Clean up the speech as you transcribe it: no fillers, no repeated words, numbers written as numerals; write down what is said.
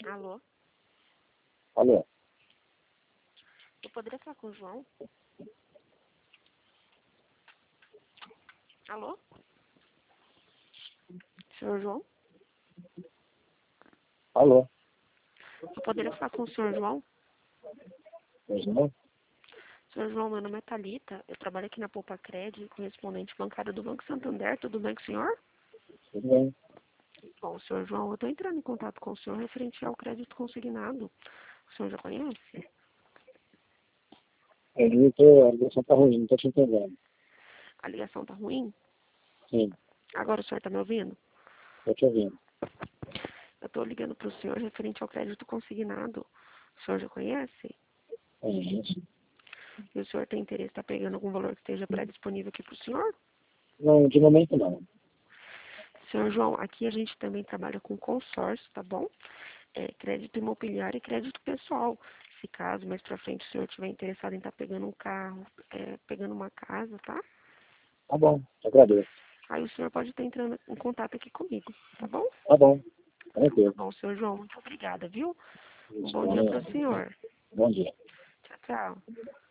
Alô? Alô? Eu poderia falar com o João? Alô? Senhor João? Alô? Eu poderia falar com o senhor João? Pois não? Senhor João, meu nome é Thalita. Eu trabalho aqui na Poupa Cred, correspondente bancário do Banco Santander. Tudo bem com o senhor? Tudo bem. Bom, senhor João, eu estou entrando em contato com o senhor referente ao crédito consignado. O senhor já conhece? A ligação tá ruim, não tô te entendendo. A ligação tá ruim? Sim, Agora o senhor está me ouvindo? tô te ouvindo. Eu estou ligando para o senhor referente ao crédito consignado. O senhor já conhece? É isso. E o senhor tem interesse em estar pegando algum valor que esteja pré-disponível aqui para o senhor? Não, de momento não. Senhor João, aqui a gente também trabalha com consórcio, tá bom? Crédito imobiliário e crédito pessoal. Se caso mais pra frente o senhor estiver interessado em estar pegando um carro, pegando uma casa, tá? Tá bom, te agradeço. Aí o senhor pode estar entrando em contato aqui comigo, tá bom? Tá bom, Tá tranquilo. bom, senhor João, muito obrigada, viu? Um Isso, bom dia para o senhor. bom dia. Tchau, tchau.